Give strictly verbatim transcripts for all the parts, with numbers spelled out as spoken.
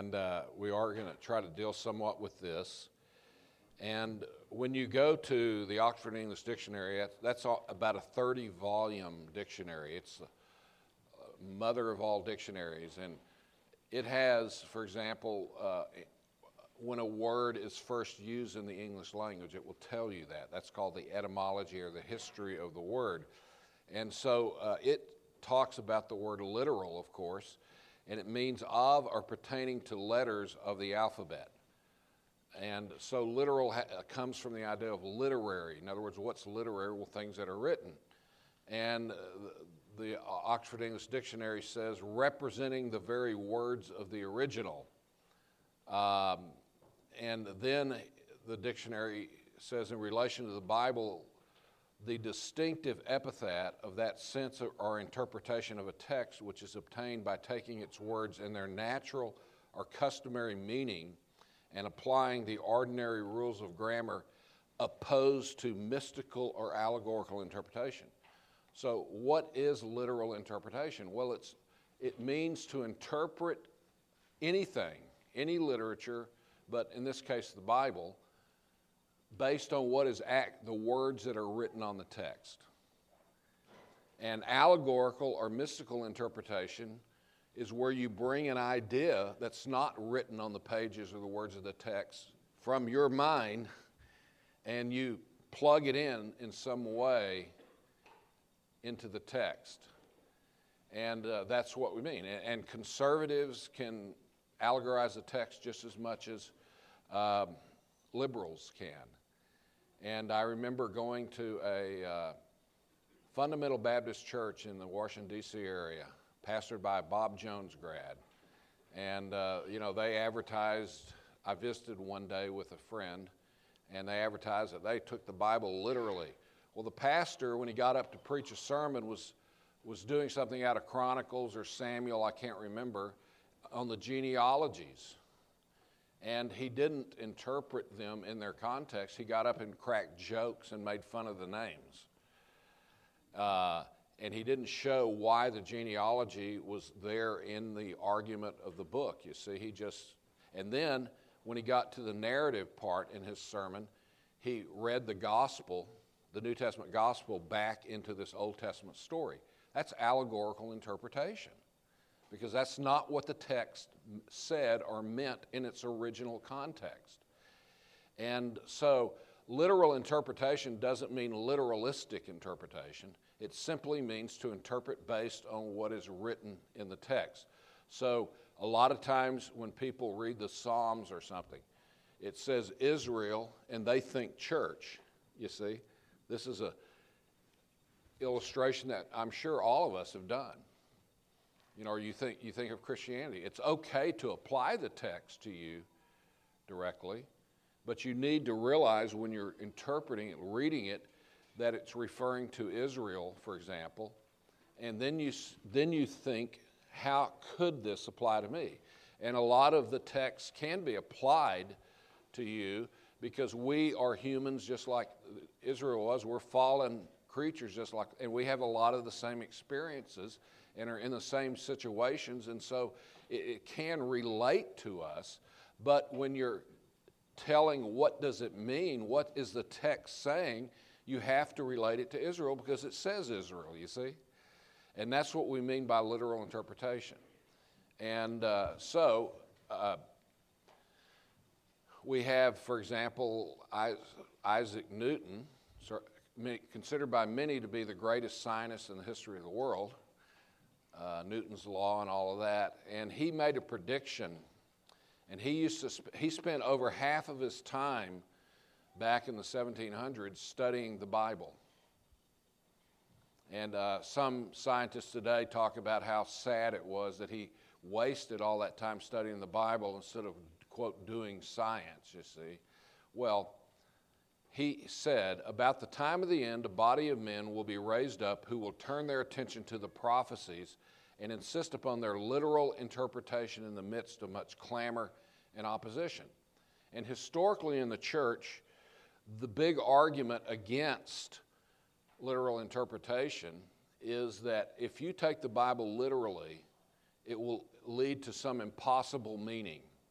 and uh, we are going to try to deal somewhat with this. And when you go to the Oxford English Dictionary, that's about a thirty-volume dictionary. It's the mother of all dictionaries, and it has, for example, uh, when a word is first used in the English language, it will tell you that. That's called the etymology or the history of the word. And so uh, it talks about the word literal, of course, and it means of or pertaining to letters of the alphabet. And so literal ha- comes from the idea of literary. In other words, what's literary? Well, things that are written. And uh, the, the Oxford English Dictionary says representing the very words of the original. Um, and then the dictionary says in relation to the Bible, the distinctive epithet of that sense of, or interpretation of a text which is obtained by taking its words in their natural or customary meaning and applying the ordinary rules of grammar opposed to mystical or allegorical interpretation. So what is literal interpretation? Well, it's it means to interpret anything, any literature, but in this case the Bible, based on what is act, the words that are written on the text. And allegorical or mystical interpretation is where you bring an idea that's not written on the pages or the words of the text from your mind, and you plug it in in some way into the text. And uh, that's what we mean. And, and conservatives can allegorize the text just as much as um, liberals can. And I remember going to a uh, fundamental Baptist church in the Washington, D C area, pastored by a Bob Jones grad. And, uh, you know, they advertised, I visited one day with a friend, and they advertised that they took the Bible literally. Well, the pastor, when he got up to preach a sermon, was, was doing something out of Chronicles or Samuel, I can't remember, on the genealogies. And he didn't interpret them in their context. He got up and cracked jokes and made fun of the names. Uh, and he didn't show why the genealogy was there in the argument of the book, you see. He just, and then when he got to the narrative part in his sermon, he read the gospel, the New Testament gospel, back into this Old Testament story. That's allegorical interpretation, because that's not what the text said or meant in its original context. And so literal interpretation doesn't mean literalistic interpretation. It simply means to interpret based on what is written in the text. So a lot of times when people read the Psalms or something, it says Israel, and they think church, you see. This is a illustration that I'm sure all of us have done. You know, or you think you think of Christianity. It's okay to apply the text to you directly, but you need to realize when you're interpreting it, reading it, that it's referring to Israel, for example, and then you then you think, how could this apply to me? And a lot of the text can be applied to you because we are humans just like Israel was. We're fallen creatures just like, and we have a lot of the same experiences and are in the same situations, and so it, it can relate to us. But when you're telling what does it mean, what is the text saying, you have to relate it to Israel because it says Israel, you see? And that's what we mean by literal interpretation. And uh, so uh, we have, for example, Isaac Newton, considered by many to be the greatest scientist in the history of the world, uh, Newton's law and all of that, and he made a prediction, and he used to sp- he spent over half of his time back in the seventeen hundreds studying the Bible. And uh, some scientists today talk about how sad it was that he wasted all that time studying the Bible instead of, quote, doing science, you see. Well, he said, about the time of the end, a body of men will be raised up who will turn their attention to the prophecies and insist upon their literal interpretation in the midst of much clamor and opposition. And historically in the church, the big argument against literal interpretation is that if you take the Bible literally, it will lead to some impossible meaning.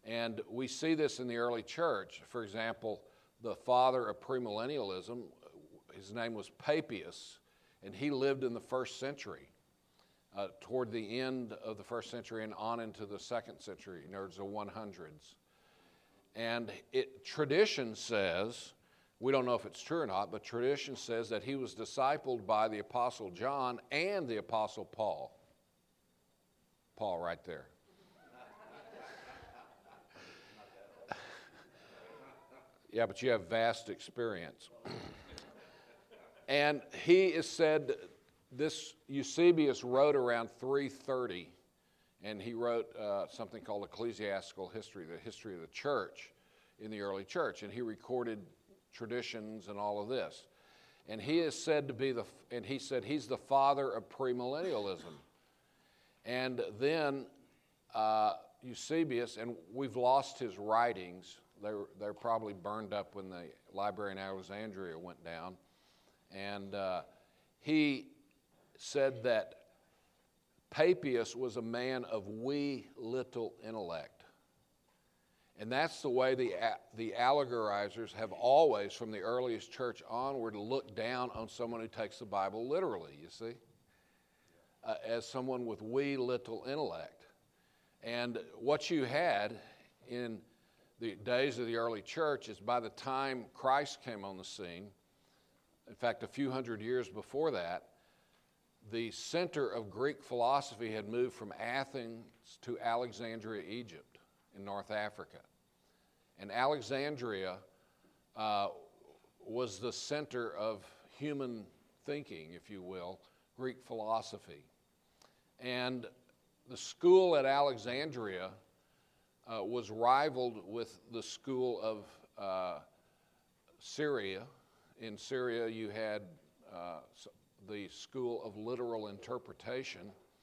And we see this in the early church. For example, the father of premillennialism, his name was Papias, and he lived in the first century, uh, toward the end of the first century and on into the second century, in other words, the hundreds. And it, tradition says, we don't know if it's true or not, but tradition says that he was discipled by the Apostle John and the Apostle Paul. Paul right there. Yeah, but you have vast experience. And he is said, this Eusebius wrote around three thirty, and he wrote uh, something called Ecclesiastical History, the history of the church in the early church, and he recorded traditions and all of this. And he is said to be the, and he said he's the father of premillennialism. And then uh, Eusebius, and we've lost his writings. They were, they were probably burned up when the library in Alexandria went down. And uh, he said that Papias was a man of wee little intellect. And that's the way the, the allegorizers have always, from the earliest church onward, looked down on someone who takes the Bible literally, you see, uh, as someone with wee little intellect. And what you had in the days of the early church is by the time Christ came on the scene, in fact, a few hundred years before that, the center of Greek philosophy had moved from Athens to Alexandria, Egypt, in North Africa. And Alexandria uh, was the center of human thinking, if you will, Greek philosophy. And the school at Alexandria uh, was rivaled with the school of uh, Syria. In Syria, you had uh, the school of literal interpretation,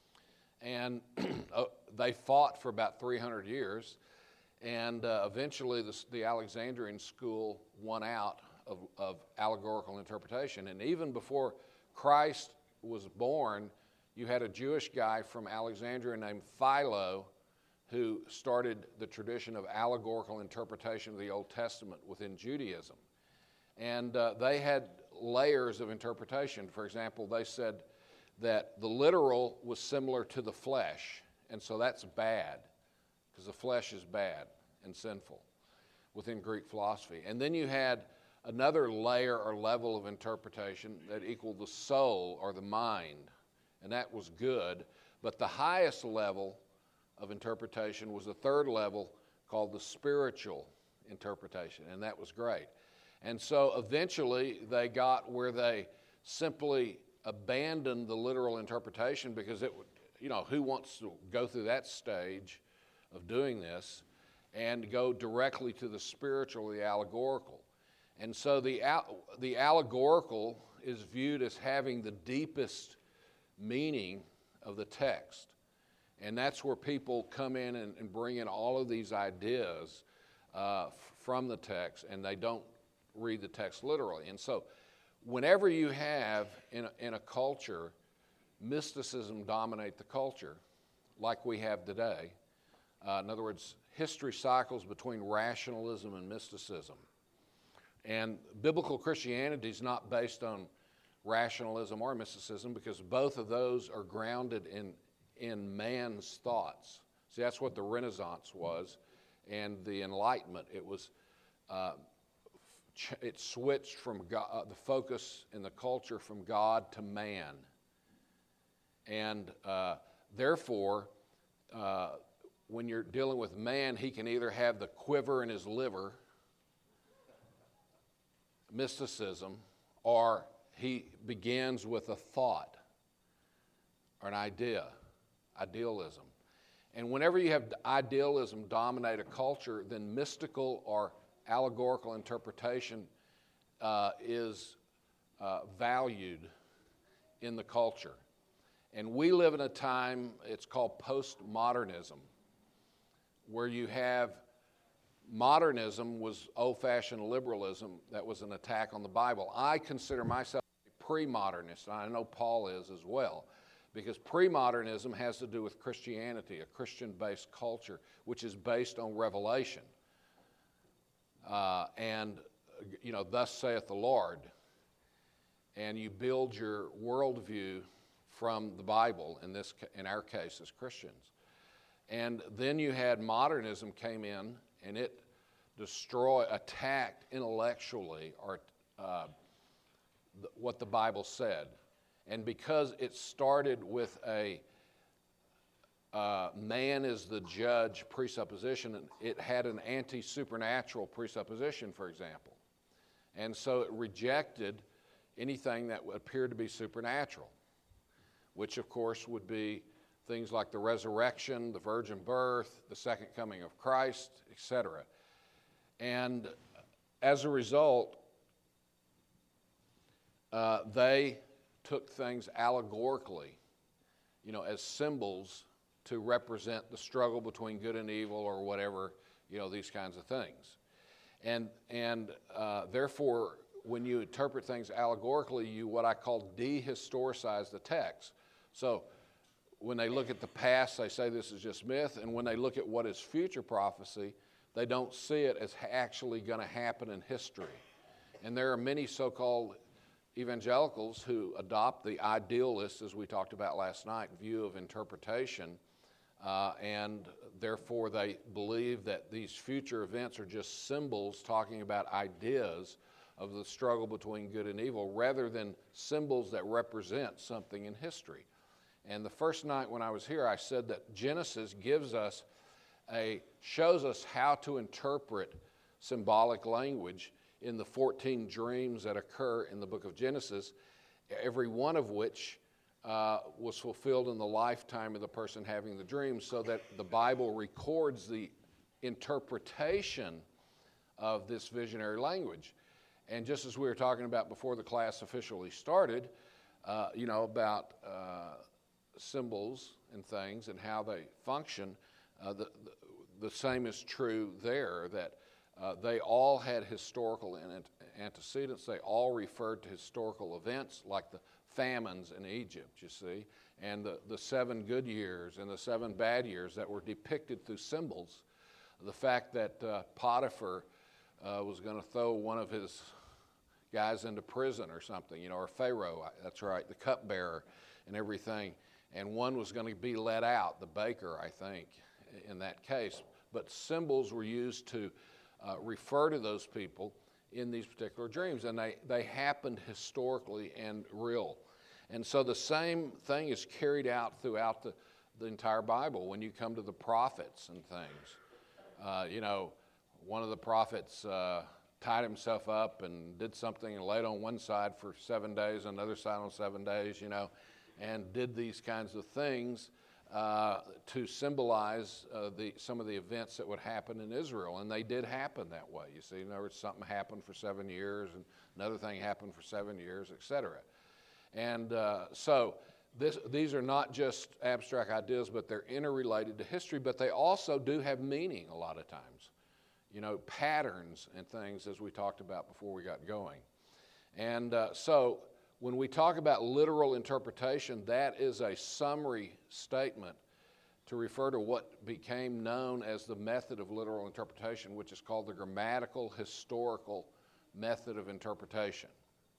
and uh, they fought for about three hundred years, and uh, eventually the, the Alexandrian school won out of, of allegorical interpretation. And even before Christ was born, you had a Jewish guy from Alexandria named Philo who started the tradition of allegorical interpretation of the Old Testament within Judaism. And uh, they had layers of interpretation. For example, they said that the literal was similar to the flesh, and so that's bad, because the flesh is bad and sinful within Greek philosophy. And then you had another layer or level of interpretation that equaled the soul or the mind, and that was good. But the highest level of interpretation was the third level, called the spiritual interpretation, and that was great. And so eventually they got where they simply abandoned the literal interpretation, because it would, you know, who wants to go through that stage of doing this, and go directly to the spiritual, the allegorical. And so the, the allegorical is viewed as having the deepest meaning of the text. And that's where people come in and, and bring in all of these ideas uh, from the text, and they don't read the text literally. And so whenever you have in a, in a culture mysticism dominate the culture, like we have today, uh, in other words, history cycles between rationalism and mysticism. And biblical Christianity is not based on rationalism or mysticism, because both of those are grounded in, in man's thoughts. See, that's what the Renaissance was, and the Enlightenment. It was uh, It switched from God, uh, the focus in the culture from God to man. And uh, therefore, uh, when you're dealing with man, he can either have the quiver in his liver, mysticism, or he begins with a thought or an idea, idealism. And whenever you have idealism dominate a culture, then mystical or allegorical interpretation uh, is uh, valued in the culture. And we live in a time, it's called postmodernism, where you have modernism was old-fashioned liberalism that was an attack on the Bible. I consider myself a pre-modernist, and I know Paul is as well, because pre-modernism has to do with Christianity, a Christian-based culture, which is based on revelation. Uh, and, you know, thus saith the Lord. And you build your worldview from the Bible, in this, in our case as Christians. And then you had modernism came in, and it destroyed, attacked intellectually or uh, th- what the Bible said. And because it started with a uh, man is the judge presupposition, it had an anti-supernatural presupposition, for example. And so it rejected anything that appeared to be supernatural, which of course would be things like the resurrection, the virgin birth, the second coming of Christ, et cetera. And as a result, uh, they took things allegorically, you know, as symbols to represent the struggle between good and evil or whatever, you know, these kinds of things. And, and uh, therefore, when you interpret things allegorically, you what I call dehistoricize the text. So when they look at the past, they say this is just myth, and when they look at what is future prophecy, they don't see it as actually going to happen in history. And there are many so-called evangelicals who adopt the idealist, as we talked about last night, view of interpretation, uh, and therefore they believe that these future events are just symbols talking about ideas of the struggle between good and evil, rather than symbols that represent something in history. And the first night when I was here, I said that Genesis gives us a, shows us how to interpret symbolic language in the fourteen dreams that occur in the book of Genesis, every one of which uh, was fulfilled in the lifetime of the person having the dream, so that the Bible records the interpretation of this visionary language. And just as we were talking about before the class officially started, uh, you know, about uh, symbols and things and how they function, uh, the, the, the same is true there, that uh, they all had historical antecedents. They all referred to historical events like the famines in Egypt, you see, and the, the seven good years and the seven bad years that were depicted through symbols. The fact that uh, Potiphar uh, was going to throw one of his guys into prison or something, you know, or Pharaoh, that's right, the cupbearer and everything. And one was going to be let out, the baker, I think, in that case. But symbols were used to uh, refer to those people in these particular dreams, and they, they happened historically and real. And so the same thing is carried out throughout the, the entire Bible when you come to the prophets and things. Uh, you know, one of the prophets uh, tied himself up and did something and laid on one side for seven days, another side on seven days, you know, and did these kinds of things uh, to symbolize uh, the, some of the events that would happen in Israel. And they did happen that way. You see, in other words, something happened for seven years and another thing happened for seven years, et cetera. And uh, so this, these are not just abstract ideas, but they're interrelated to history, but they also do have meaning a lot of times. You know, patterns and things, as we talked about before we got going. And uh, so when we talk about literal interpretation, that is a summary statement to refer to what became known as the method of literal interpretation, which is called the grammatical historical method of interpretation.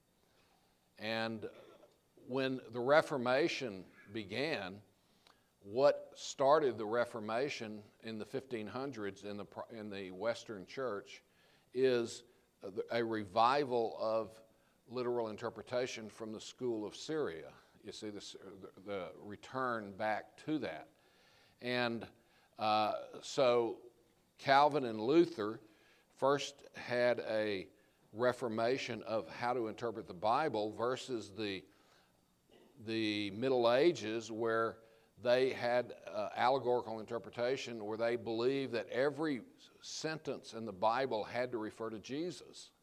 And when the Reformation began, what started the Reformation in the fifteen hundreds in the, in the Western Church is a revival of literal interpretation from the school of Syria. You see, this, the return back to that. And uh, so Calvin and Luther first had a reformation of how to interpret the Bible versus the, the Middle Ages, where they had uh, allegorical interpretation, where they believed that every sentence in the Bible had to refer to Jesus.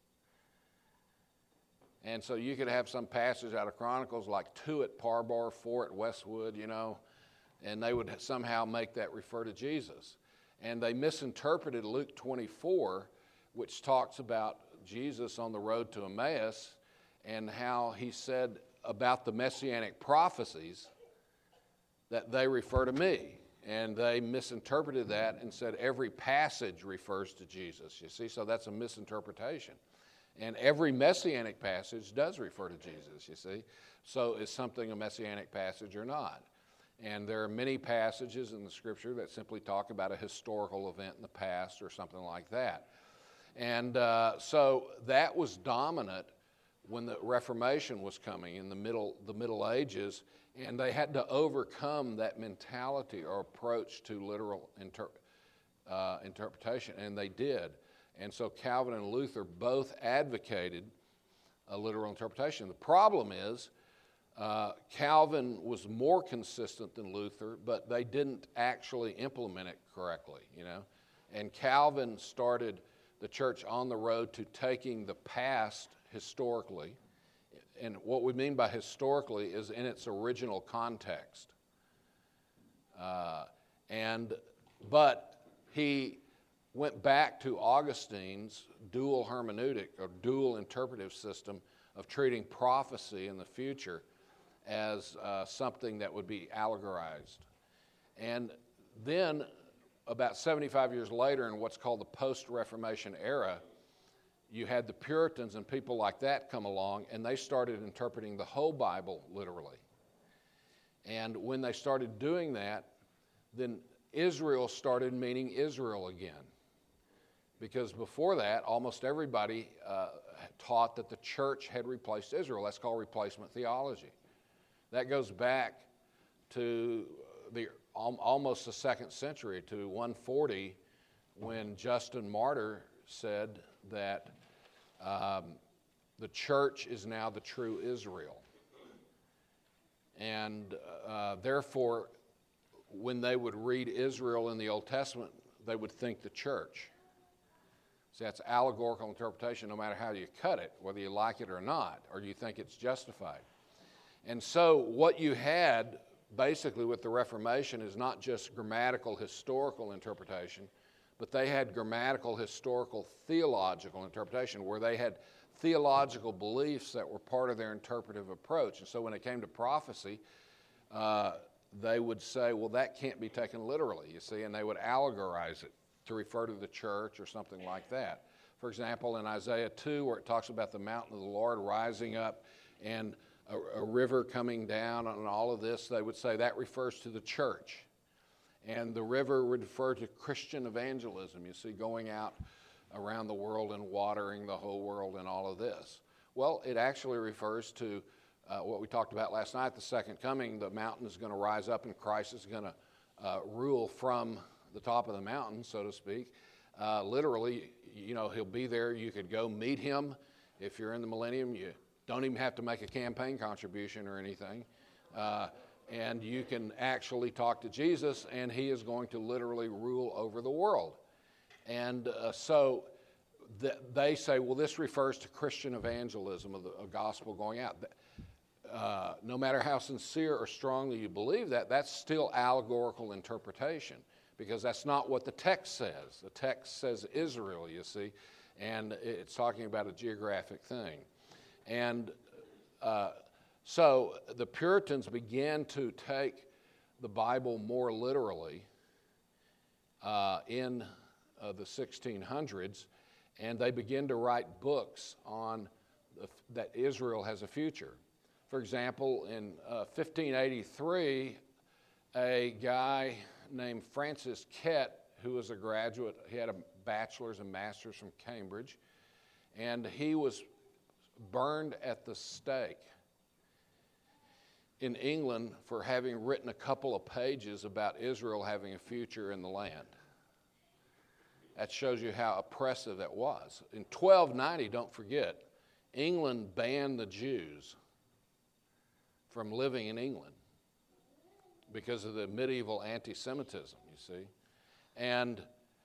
And so you could have some passage out of Chronicles like two at Parbar, four at Westwood, you know, and they would somehow make that refer to Jesus. And they misinterpreted Luke twenty-four, which talks about Jesus on the road to Emmaus and how he said about the messianic prophecies that they refer to me. And they misinterpreted that and said every passage refers to Jesus, you see, so that's a misinterpretation. And every messianic passage does refer to Jesus, you see. So is something a messianic passage or not? And there are many passages in the Scripture that simply talk about a historical event in the past or something like that. And uh, so that was dominant when the Reformation was coming in the middle, the Middle Ages, and they had to overcome that mentality or approach to literal inter- uh, interpretation, and they did. And so Calvin and Luther both advocated a literal interpretation. The problem is uh, Calvin was more consistent than Luther, but they didn't actually implement it correctly, you know. And Calvin started the church on the road to taking the past historically, and what we mean by historically is in its original context. Uh, and but he went back to Augustine's dual hermeneutic or dual interpretive system of treating prophecy in the future as uh, something that would be allegorized. And then about seventy-five years later, in what's called the post-Reformation era, you had the Puritans and people like that come along, and they started interpreting the whole Bible literally. And when they started doing that, then Israel started meaning Israel again. Because before that, almost everybody uh, taught that the church had replaced Israel. That's called replacement theology. That goes back to the almost the second century, to one forty, when Justin Martyr said that um, the church is now the true Israel. And uh, therefore, when they would read Israel in the Old Testament, they would think the church. See, that's allegorical interpretation no matter how you cut it, whether you like it or not, or you think it's justified. And so what you had basically with the Reformation is not just grammatical historical interpretation, but they had grammatical historical theological interpretation where they had theological beliefs that were part of their interpretive approach. And so when it came to prophecy, uh, they would say, well, that can't be taken literally, you see, and they would allegorize it to refer to the church or something like that. For example, in Isaiah two, where it talks about the mountain of the Lord rising up and a, a river coming down and all of this, they would say that refers to the church. And the river would refer to Christian evangelism, you see, going out around the world and watering the whole world and all of this. Well, it actually refers to uh, what we talked about last night, the second coming. The mountain is going to rise up and Christ is going to uh, rule from the top of the mountain, so to speak. Uh, literally, you know, he'll be there. You could go meet him. If you're in the millennium, you don't even have to make a campaign contribution or anything. Uh, and you can actually talk to Jesus, and he is going to literally rule over the world. And uh, so th- they say, well, this refers to Christian evangelism, of the of gospel going out. Uh, no matter how sincere or strongly you believe that, that's still allegorical interpretation, because that's not what the text says. The text says Israel, you see, and it's talking about a geographic thing. And uh, so the Puritans began to take the Bible more literally uh, in uh, the sixteen hundreds, and they began to write books on the, that Israel has a future. For example, in uh, fifteen eighty-three, a guy named Francis Kett, who was a graduate, he had a bachelor's and master's from Cambridge, and he was burned at the stake in England for having written a couple of pages about Israel having a future in the land. That shows you how oppressive that was. In twelve ninety, don't forget, England banned the Jews from living in England because of the medieval anti-Semitism, you see. And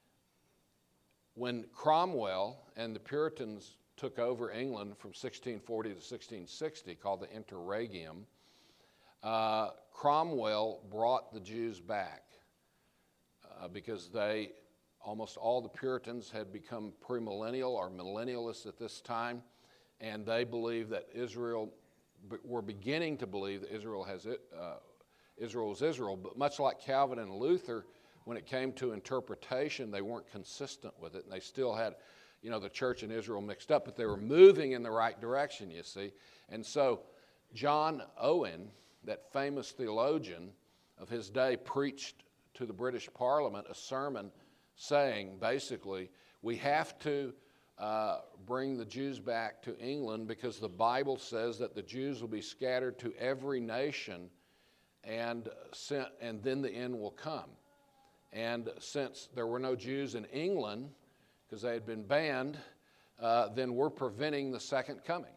when Cromwell and the Puritans took over England from sixteen forty to sixteen sixty, called the Interregnum, uh, Cromwell brought the Jews back uh, because they, almost all the Puritans had become premillennial or millennialists at this time, and they believed that Israel, were beginning to believe that Israel has it, uh, Israel was Israel. But much like Calvin and Luther, when it came to interpretation, they weren't consistent with it, and they still had, you know, the church and Israel mixed up, but they were moving in the right direction, you see. And so John Owen, that famous theologian of his day, preached to the British Parliament a sermon saying, basically, we have to uh, bring the Jews back to England because the Bible says that the Jews will be scattered to every nation, and, sent, and then the end will come. And since there were no Jews in England, because they had been banned, uh, then we're preventing the second coming.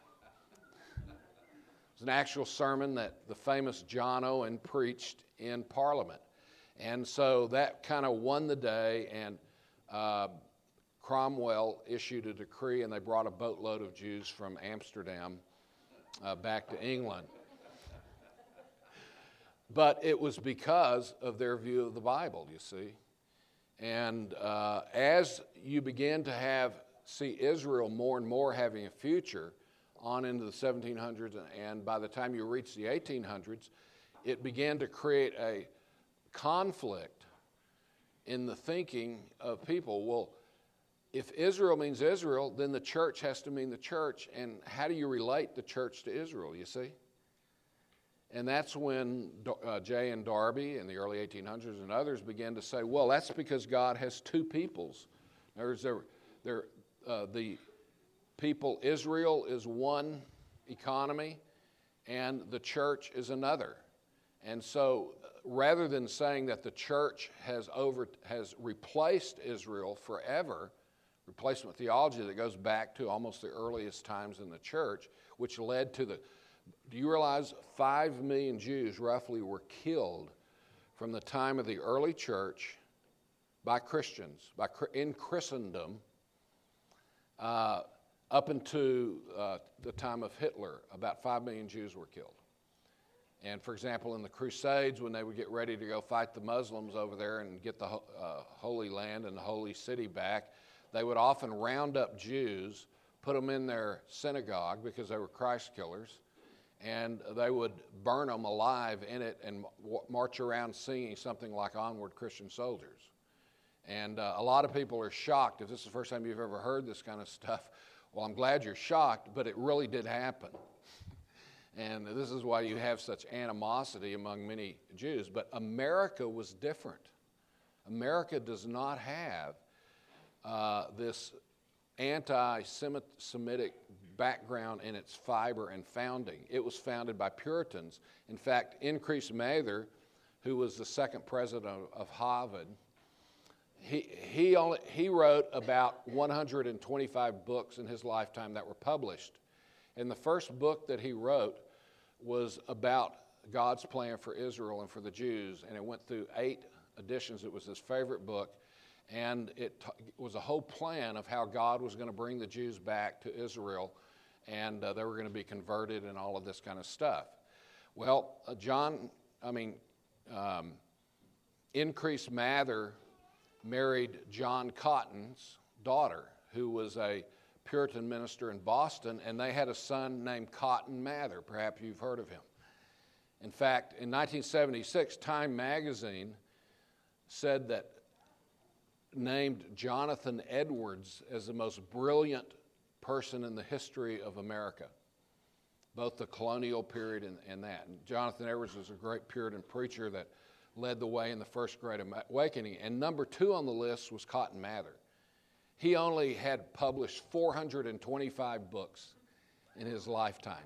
It was an actual sermon that the famous John Owen preached in Parliament. And so that kind of won the day, and uh, Cromwell issued a decree, and they brought a boatload of Jews from Amsterdam uh, back to England. But it was because of their view of the Bible, you see. And uh, as you begin to have, see Israel more and more having a future on into the seventeen hundreds, and by the time you reach the eighteen hundreds, it began to create a conflict in the thinking of people. Well, if Israel means Israel, then the church has to mean the church, and how do you relate the church to Israel, you see? And that's when uh, Jay and Darby in the early eighteen hundreds and others began to say, well, that's because God has two peoples. In other words, they're, they're, uh, the people, Israel is one economy, and the church is another. And so rather than saying that the church has, over, has replaced Israel forever, replacement theology that goes back to almost the earliest times in the church, which led to the Do you realize five million Jews roughly were killed from the time of the early church by Christians, by in Christendom, uh, up into uh, the time of Hitler? About five million Jews were killed. And for example, in the Crusades, when they would get ready to go fight the Muslims over there and get the uh, Holy Land and the Holy City back, they would often round up Jews, put them in their synagogue because they were Christ killers, and they would burn them alive in it and march around singing something like Onward Christian Soldiers. And uh, a lot of people are shocked. If this is the first time you've ever heard this kind of stuff, well, I'm glad you're shocked, but it really did happen. And this is why you have such animosity among many Jews. But America was different. America does not have uh, this anti-Semitic background in its fiber and founding. It was founded by Puritans. In fact, Increase Mather, who was the second president of, of Harvard, he, he, only, he wrote about one hundred twenty-five books in his lifetime that were published. And the first book that he wrote was about God's plan for Israel and for the Jews, and it went through eight editions. It was his favorite book, and it t- was a whole plan of how God was going to bring the Jews back to Israel, and uh, they were going to be converted and all of this kind of stuff. Well, uh, John, I mean, um, Increase Mather married John Cotton's daughter, who was a Puritan minister in Boston, and they had a son named Cotton Mather. Perhaps you've heard of him. In fact, in nineteen seventy-six, Time magazine said that, named Jonathan Edwards as the most brilliant person in the history of America, both the colonial period and, and that. And Jonathan Edwards was a great Puritan preacher that led the way in the First Great Awakening. And number two on the list was Cotton Mather. He only had published four hundred twenty-five books in his lifetime.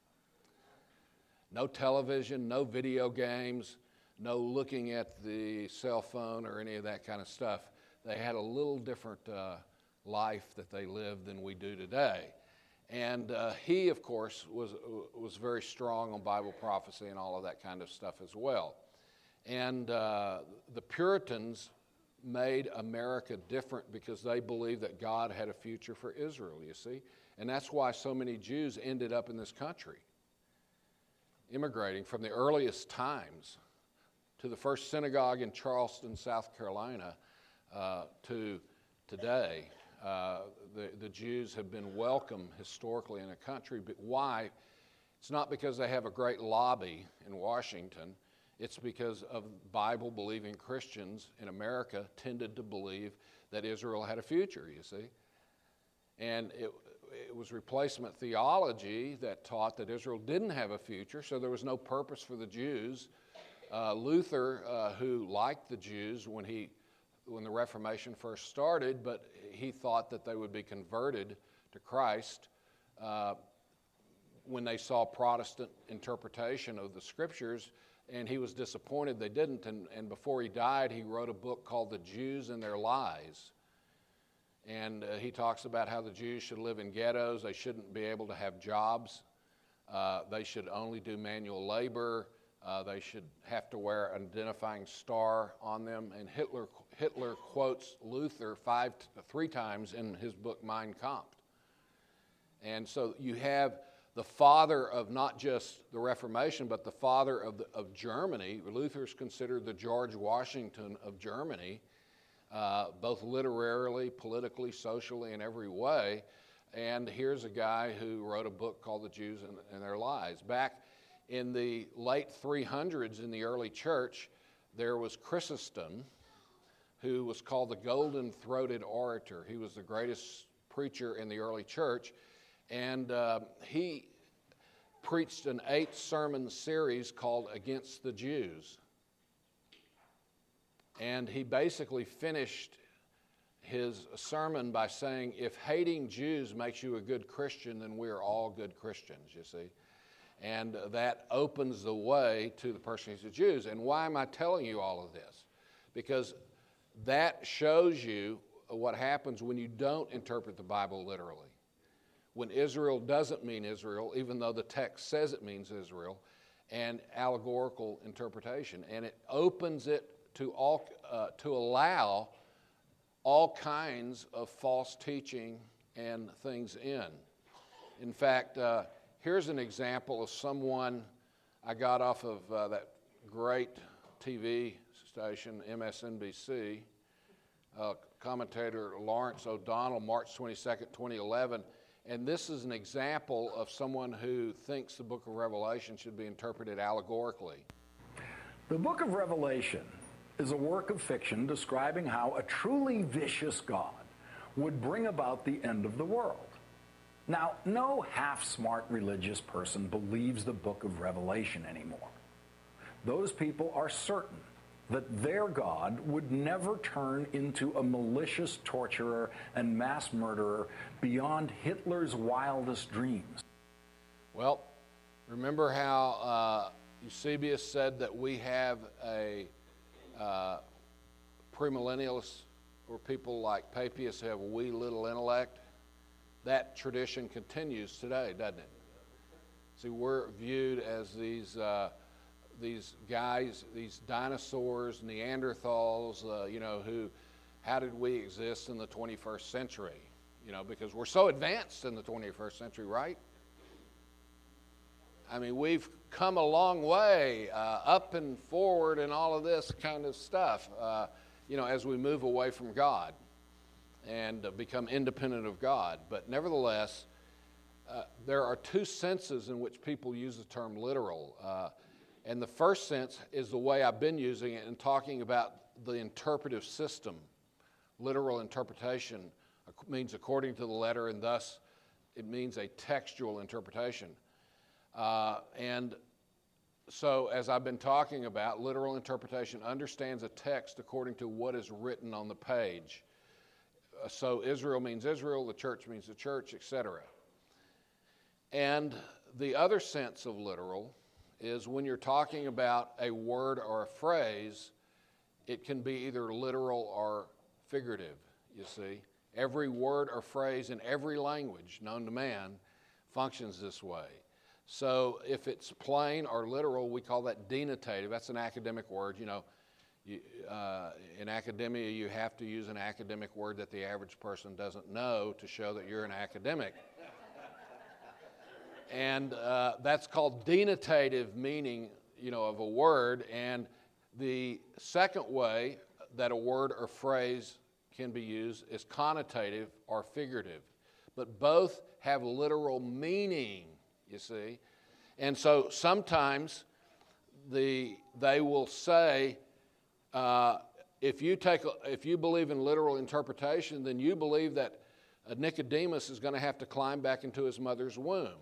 No television, no video games, no looking at the cell phone or any of that kind of stuff. They had a little different uh, life that they lived than we do today. And uh, he, of course, was, was very strong on Bible prophecy and all of that kind of stuff as well. And uh, the Puritans made America different because they believed that God had a future for Israel, you see. And that's why so many Jews ended up in this country, immigrating from the earliest times to the first synagogue in Charleston, South Carolina, uh, to today. Uh, the, the Jews have been welcome historically in a country, but why? It's not because they have a great lobby in Washington. It's because of Bible-believing Christians in America tended to believe that Israel had a future, you see. And it, it was replacement theology that taught that Israel didn't have a future, so there was no purpose for the Jews. Uh, Luther, uh, who liked the Jews when he, when the Reformation first started, but he thought that they would be converted to Christ uh, when they saw Protestant interpretation of the Scriptures, and he was disappointed they didn't. And, and before he died, he wrote a book called The Jews and Their Lies. And uh, he talks about how the Jews should live in ghettos, they shouldn't be able to have jobs, uh, they should only do manual labor, uh, they should have to wear an identifying star on them. And Hitler, Hitler quotes Luther five, three times in his book Mein Kampf. And so you have the father of not just the Reformation, but the father of, the, of Germany. Luther is considered the George Washington of Germany, uh, both literarily, politically, socially, in every way. And here's a guy who wrote a book called The Jews and, and Their Lies. Back in the late three hundreds in the early church, there was Chrysostom, who was called the golden-throated orator. He was the greatest preacher in the early church. And uh, he preached an eight-sermon series called Against the Jews. And he basically finished his sermon by saying, if hating Jews makes you a good Christian, then we are all good Christians, you see. And that opens the way to the persecution of Jews. And why am I telling you all of this? Because that shows you what happens when you don't interpret the Bible literally. When Israel doesn't mean Israel, even though the text says it means Israel, and allegorical interpretation. And it opens it to all uh, to allow all kinds of false teaching and things in. In fact, uh, here's an example of someone I got off of uh, that great T V station, M S N B C, uh, commentator Lawrence O'Donnell, March twenty-second, twenty eleven. And this is an example of someone who thinks the book of Revelation should be interpreted allegorically. The book of Revelation is a work of fiction describing how a truly vicious God would bring about the end of the world. Now, no half-smart religious person believes the book of Revelation anymore. Those people are certain that their God would never turn into a malicious torturer and mass murderer beyond Hitler's wildest dreams. Well, remember how uh, Eusebius said that we have a uh, premillennialists, or people like Papias who have a wee little intellect? That tradition continues today, doesn't it? See, we're viewed as these uh, these guys, these dinosaurs, Neanderthals, uh, you know, who, how did we exist in the twenty-first century? You know, because we're so advanced in the twenty-first century, right? I mean, we've come a long way, uh, up and forward and all of this kind of stuff, uh, you know, as we move away from God and uh, become independent of God. But nevertheless, uh, there are two senses in which people use the term literal. Uh, And the first sense is the way I've been using it in talking about the interpretive system. Literal interpretation means according to the letter, and thus it means a textual interpretation. Uh, and so as I've been talking about, literal interpretation understands a text according to what is written on the page. Uh, so Israel means Israel, the church means the church, et cetera. And the other sense of literal is when you're talking about a word or a phrase, it can be either literal or figurative, you see. Every word or phrase in every language known to man functions this way. So if it's plain or literal, we call that denotative. That's an academic word. You know, you, uh, in academia, you have to use an academic word that the average person doesn't know to show that you're an academic. And uh, that's called denotative meaning, you know, of a word. And the second way that a word or phrase can be used is connotative or figurative. But both have literal meaning, you see. And so sometimes the they will say, uh, if you take if you believe in literal interpretation, then you believe that Nicodemus is going to have to climb back into his mother's womb.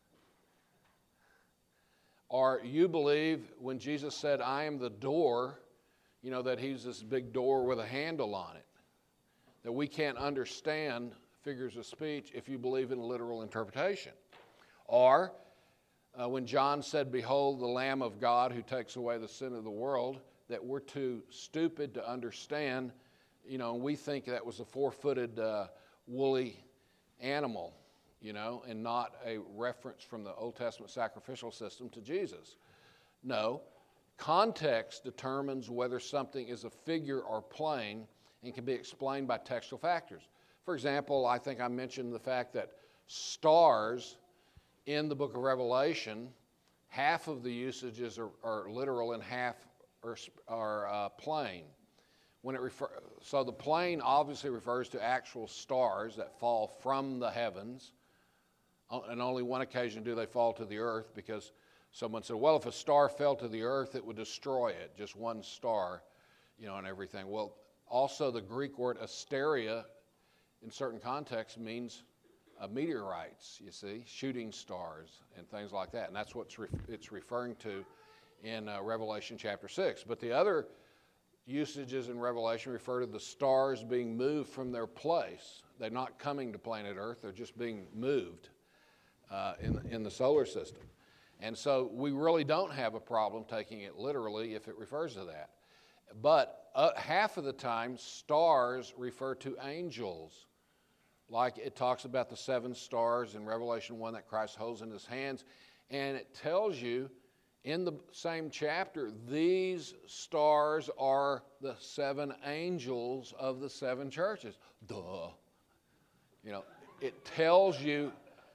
Or you believe when Jesus said, I am the door, you know, that he's this big door with a handle on it. That we can't understand figures of speech if you believe in literal interpretation. Or uh, when John said, behold the Lamb of God who takes away the sin of the world, that we're too stupid to understand, you know, and we think that was a four-footed uh, woolly animal, you know, and not a reference from the Old Testament sacrificial system to Jesus. No, context determines whether something is a figure or plane and can be explained by textual factors. For example, I think I mentioned the fact that stars in the book of Revelation, half of the usages are, are literal and half are, are uh, plane. When it refer, so the plane obviously refers to actual stars that fall from the heavens. On only one occasion do they fall to the earth, because someone said, well, if a star fell to the earth, it would destroy it, just one star, you know, and everything. Well, also the Greek word asteria in certain contexts means uh, meteorites, you see, shooting stars and things like that. And that's what it's, re- it's referring to in uh, Revelation chapter six. But the other usages in Revelation refer to the stars being moved from their place. They're not coming to planet Earth, they're just being moved uh, in, in the solar system. And so we really don't have a problem taking it literally if it refers to that. But uh, half of the time, stars refer to angels. Like it talks about the seven stars in Revelation one that Christ holds in his hands. And it tells you in the same chapter, these stars are the seven angels of the seven churches. Duh. You know, it tells you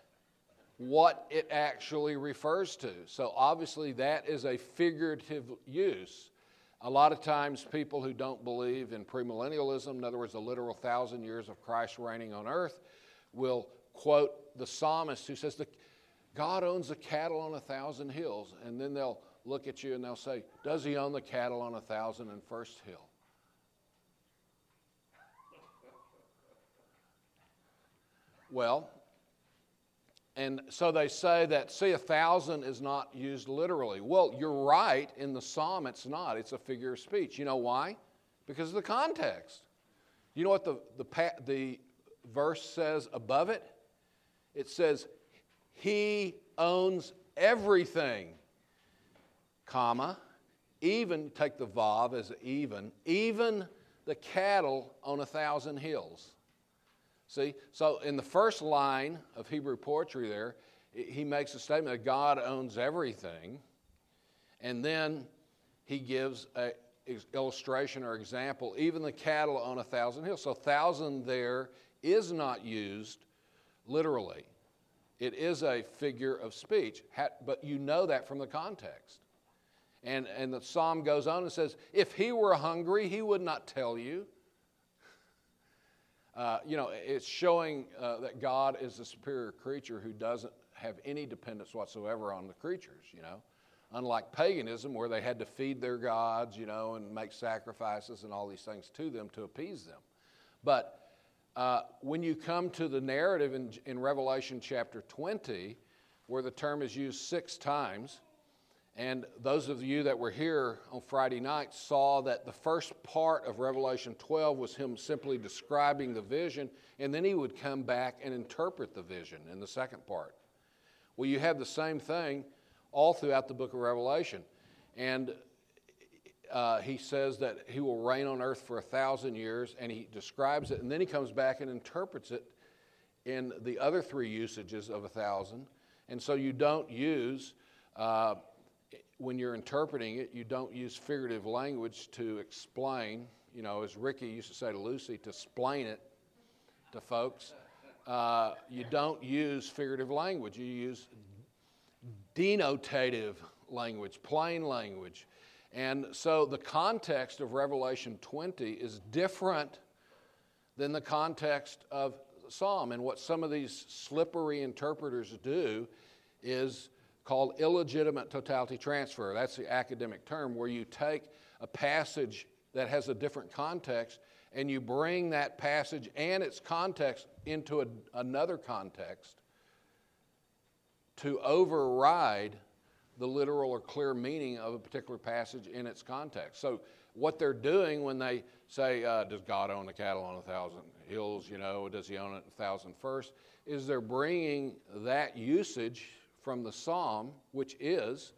what it actually refers to. So obviously that is a figurative use. A lot of times people who don't believe in premillennialism, in other words, a literal thousand years of Christ reigning on earth, will quote the psalmist who says, the, God owns the cattle on a thousand hills. And then they'll look at you and they'll say, does he own the cattle on a thousand and first hill? Well, and so they say that, see, a thousand is not used literally. Well, you're right. In the psalm, it's not. It's a figure of speech. You know why? Because of the context. You know what the, the, the verse says above it? It says, he owns everything, comma, even, take the vav as even, even the cattle on a thousand hills. See, so in the first line of Hebrew poetry there, he makes a statement that God owns everything, and then he gives an illustration or example, even the cattle on a thousand hills. So thousand there is not used literally. It is a figure of speech, but you know that from the context. And, and the psalm goes on and says, if he were hungry, he would not tell you. Uh, you know, it's showing uh, that God is a superior creature who doesn't have any dependence whatsoever on the creatures, you know. Unlike paganism, where they had to feed their gods, you know, and make sacrifices and all these things to them to appease them. But uh, when you come to the narrative in, in Revelation chapter twenty, where the term is used six times, and those of you that were here on Friday night saw that the first part of Revelation twelve was him simply describing the vision, and then he would come back and interpret the vision in the second part. Well, you have the same thing all throughout the book of Revelation. And uh, he says that he will reign on earth for a thousand years, and he describes it, and then he comes back and interprets it in the other three usages of a thousand. And so you don't use... Uh, when you're interpreting it, you don't use figurative language to explain, you know, as Ricky used to say to Lucy, to splain it to folks. Uh, you don't use figurative language. You use denotative language, plain language. And so the context of Revelation twenty is different than the context of Psalm. And what some of these slippery interpreters do is called illegitimate totality transfer. That's the academic term, where you take a passage that has a different context and you bring that passage and its context into a, another context to override the literal or clear meaning of a particular passage in its context. So what they're doing when they say, uh, does God own the cattle on a thousand hills, you know, does he own it a thousand first, is they're bringing that usage from the psalm, which is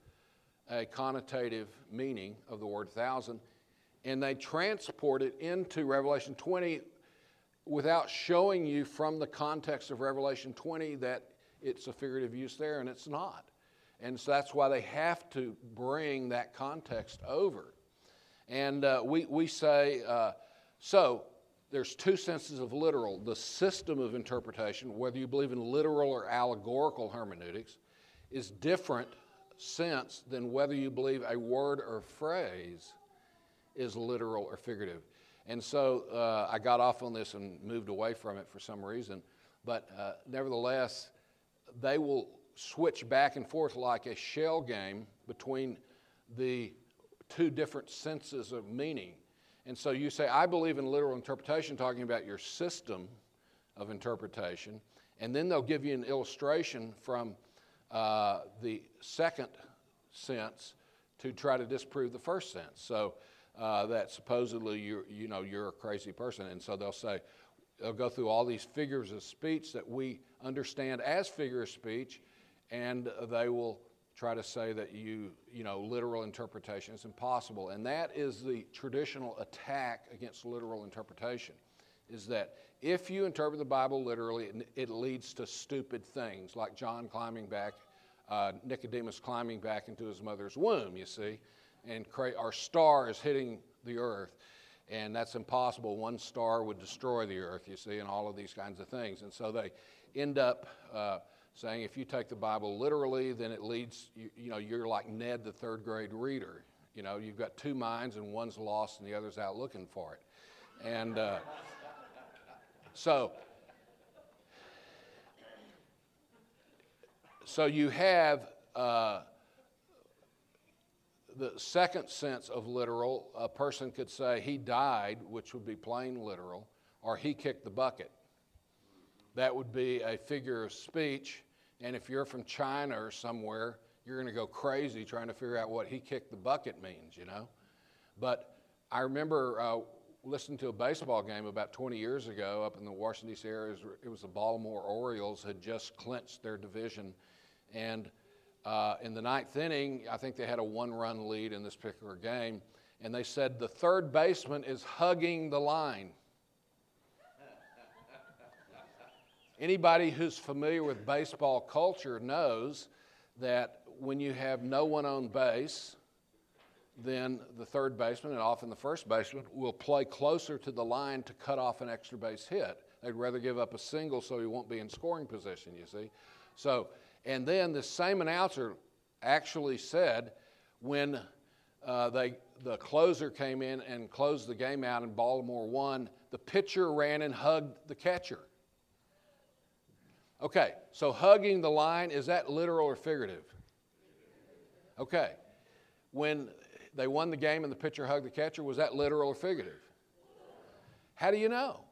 a connotative meaning of the word thousand, and they transport it into Revelation twenty without showing you from the context of Revelation twenty that it's a figurative use there, and it's not. And so that's why they have to bring that context over. And uh, we, we say, uh, so there's two senses of literal. The system of interpretation, whether you believe in literal or allegorical hermeneutics, is different sense than whether you believe a word or phrase is literal or figurative. And so uh, I got off on this and moved away from it for some reason. But uh, nevertheless, they will switch back and forth like a shell game between the two different senses of meaning. And so you say, I believe in literal interpretation, talking about your system of interpretation, and then they'll give you an illustration from uh, the second sense to try to disprove the first sense. So uh, that supposedly you're, you know, you're a crazy person. And so they'll say, they'll go through all these figures of speech that we understand as figure of speech, and they will try to say that you, you know, literal interpretation is impossible. And that is the traditional attack against literal interpretation, is that if you interpret the Bible literally, it leads to stupid things, like John climbing back, uh, Nicodemus climbing back into his mother's womb, you see, and cra- our star is hitting the earth, and that's impossible. One star would destroy the earth, you see, and all of these kinds of things. And so they end up uh, saying if you take the Bible literally, then it leads, you, you know, you're like Ned, the third grade reader. You know, you've got two minds and one's lost and the other's out looking for it. And uh, so, so you have uh, the second sense of literal. A person could say he died, which would be plain literal, or he kicked the bucket. That would be a figure of speech, and if you're from China or somewhere, you're going to go crazy trying to figure out what he kicked the bucket means, you know. But I remember uh, listening to a baseball game about twenty years ago up in the Washington, D C area. It was the Baltimore Orioles had just clinched their division, and uh, in the ninth inning, I think they had a one-run lead in this particular game, and they said the third baseman is hugging the line. Anybody who's familiar with baseball culture knows that when you have no one on base, then the third baseman, and often the first baseman, will play closer to the line to cut off an extra base hit. They'd rather give up a single so he won't be in scoring position, you see. So, and then the same announcer actually said when uh, they the closer came in and closed the game out and Baltimore won, the pitcher ran and hugged the catcher. Okay, so hugging the line, is that literal or figurative? Okay, when they won the game and the pitcher hugged the catcher, was that literal or figurative? How do you know?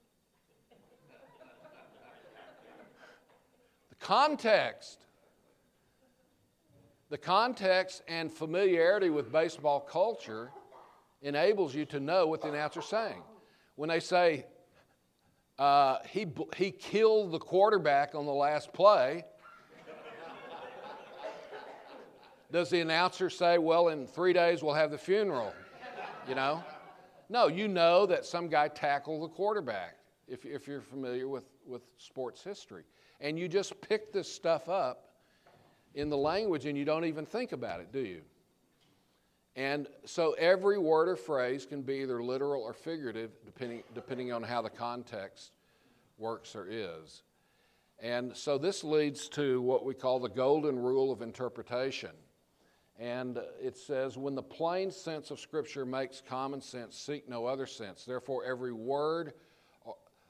The context. The context and familiarity with baseball culture enables you to know what the announcer's saying. When they say, Uh, he he killed the quarterback on the last play, does the announcer say, well, in three days we'll have the funeral, you know? No, you know that some guy tackled the quarterback, if, if you're familiar with, with sports history. And you just pick this stuff up in the language and you don't even think about it, do you? And so every word or phrase can be either literal or figurative, depending, depending on how the context works or is. And so this leads to what we call the golden rule of interpretation. And it says, when the plain sense of Scripture makes common sense, seek no other sense. Therefore, every word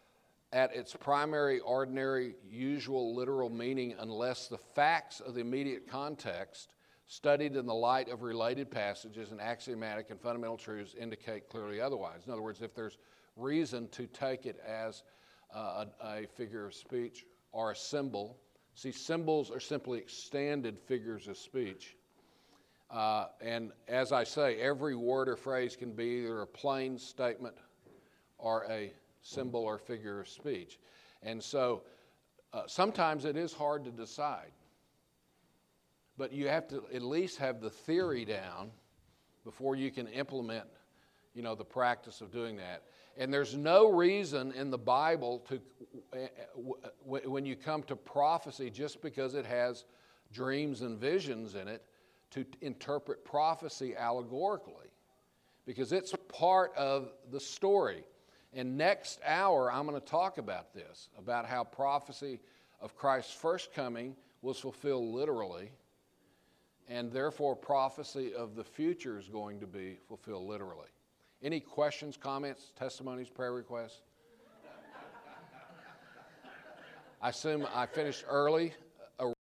at its primary, ordinary, usual, literal meaning unless the facts of the immediate context, studied in the light of related passages and axiomatic and fundamental truths, indicate clearly otherwise. In other words, if there's reason to take it as uh, a, a figure of speech or a symbol. See, symbols are simply extended figures of speech. Uh, and as I say, every word or phrase can be either a plain statement or a symbol or figure of speech. And so uh, sometimes it is hard to decide. But you have to at least have the theory down before you can implement, you know, the practice of doing that. And there's no reason in the Bible to, when you come to prophecy, just because it has dreams and visions in it, to interpret prophecy allegorically, because it's part of the story. And next hour, I'm going to talk about this, about how prophecy of Christ's first coming was fulfilled literally, and therefore prophecy of the future is going to be fulfilled literally. Any questions, comments, testimonies, prayer requests? I assume I finished early.